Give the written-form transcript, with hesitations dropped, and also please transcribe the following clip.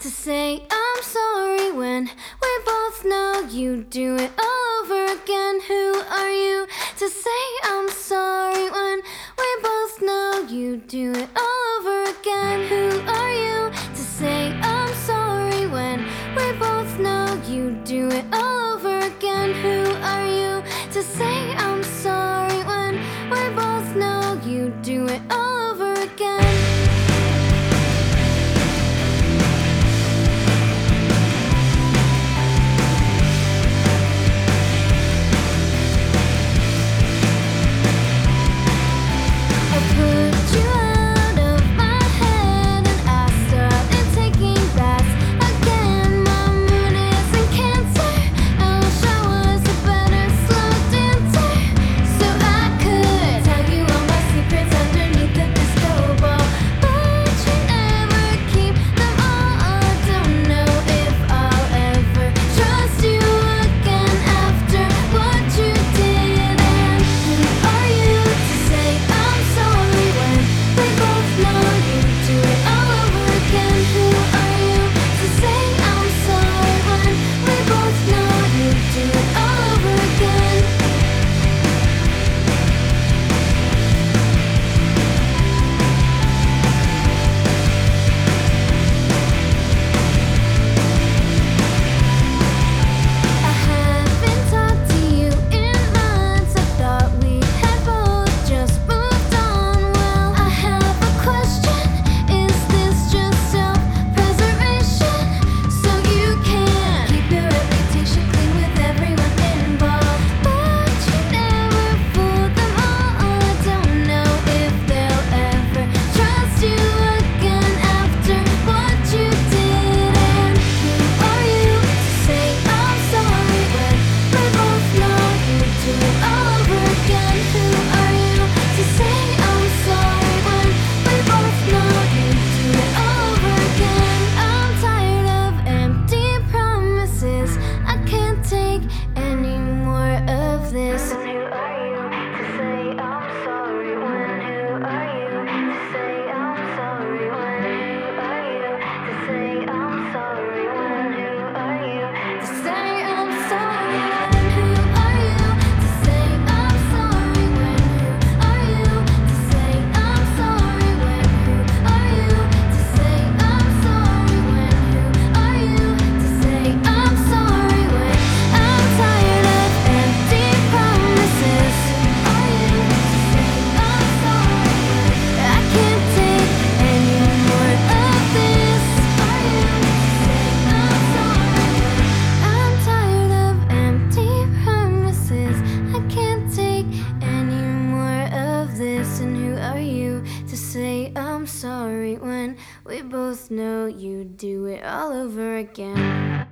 to say I'm sorry when we both know you do it all over again? Who are you to say I'm sorry when we both know you do it all over again? Who are you to say I'm sorry when we both know you do it all over again? Who are you to say I'm sorry when we both know you do it all over again? I'm sorry when we both know you do it all over again.